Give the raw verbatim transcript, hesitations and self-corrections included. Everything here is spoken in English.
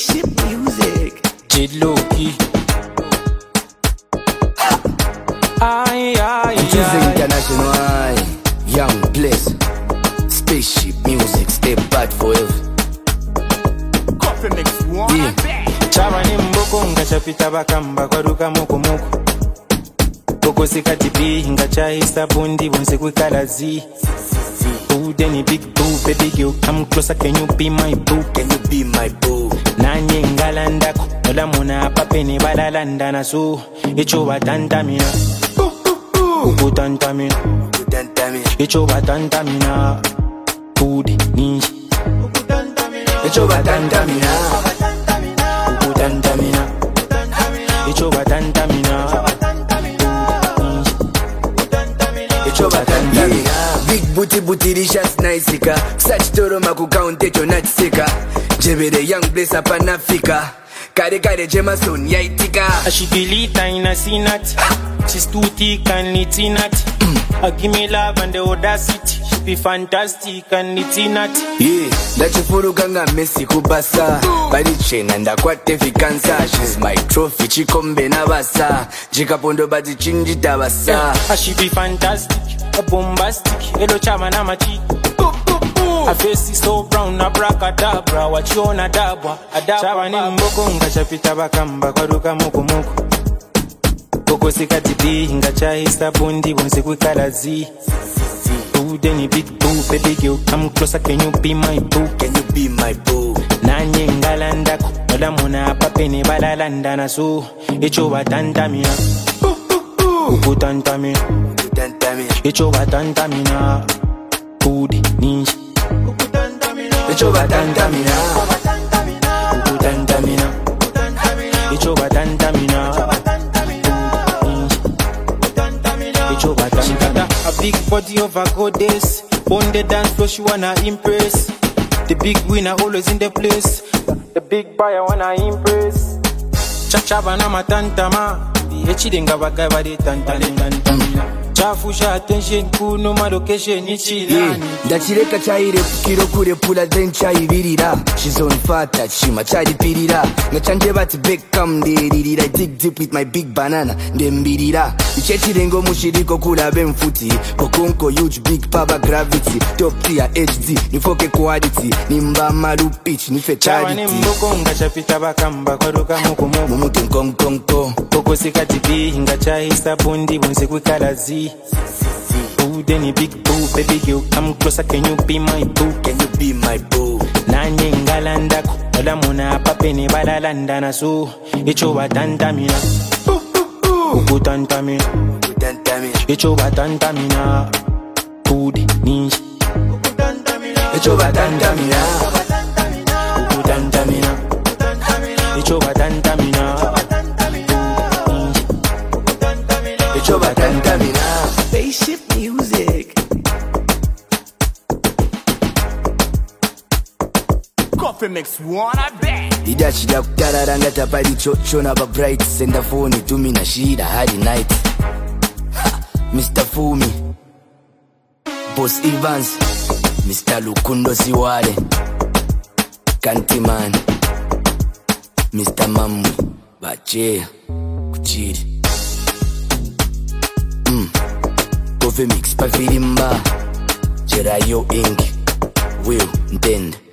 Spaceship music. Jidloki. Aye, aye, It is aye. international. Young Bliss. Spaceship music. Stay bad forever. Coffee mix one. Yeah. Chava ni mboko ngachapita bakamba kwaduka moko moko. Koko sikati bi ngachahisa bundi bonse kwikalazi. Ude ni big boo, baby girl, come closer, can you be my boo? Can you be my boo? Nanye ngalandako, nola muna papene balalanda na so. Icho batanta mina, ukutanta mina, icho batanta mina, Udi ninji, Icho batanta mina, ukutanta mina, icho batanta mina, Icho batanta mina. Big booty booty delicious nice ika. Such toro maku count echo not sika. Jebere young Bliss up an Africa. Kare kare jema son yaitika. Ashipilita ina sinati, she's too thick and it's inat. I give me love and the audacity, she be fantastic and it's inat. Yeah, ndachifuru kanga Messi kubasa. Bari chena ndakwate fikansa. She's my trophy chikombe na basa. Jikapondo bati chinji tabasa. Yeah, she be fantastic, a bombastic, hello chama na machi. Her face is so brown, abracadabra, what you on a dabwa, a dabwa. Chava ni mboko ngachapita bakamba kwaduka moko moko. Koko sikati bi ngachahisa bundi bonse kwikalazi. Ude ni big boo, baby girl, come closer, can you be my boo? Can you be my boo? Nanye ngalandako, nola muna papene balalanda na so. Icho batanta mina, ukutanta mina, icho batanta mina, Udi ninji, Icho batanta mina, ukutanta mina, icho batanta mina, icho batanta. She got a, a big body of a goddess, on the dance floor she wanna impress. The big winner always in the place, the big buyer wanna impress. Chachaba na matantama, the echidenga bagaba de tantalentantama. Chafusha attention kuno ma location ichilani. Ndachireka chaire kiro kure pula then chaivirira. She's on fata chima charipirira. Ngachanje bati Beckham ndirira. I dig deep with my big banana ndembirira. Ichechirengo mushiriko kula bemfuti. Kokonko huge big power gravity. Top tier H D nifoke quality. Nimba malu pitch ni Chava ni fatality. mboko ngachapita bakamba kwaduka moko moko. Mumutu kong kong kong. Koko sikati bi ngachahisa bundi bonse kwikalazi. Ude ni big boo, baby girl, come closer, can you be my boo? Can you be my boo? Nanye ngalandako, nola muna papene balalanda na so. Icho batanta mina, ukutanta mina, icho batanta mina, Udi ninji, Icho batanta mina, ukutanta mina, icho batanta mina, Icho batanta mina. Spaceship music. Coffee mix one, I bet. Idachida kutararanga tapari chocho na ba bright. Senda phone tumi na shida hadi night. Ha, Mister Fumi, Boss Evans, Mister Lukundo Siwale, Kantiman, Mister Mamu, Bache, Kuchiri. Mm. Coffee mix pa filimba. Jerayo Inc. Will Ntend.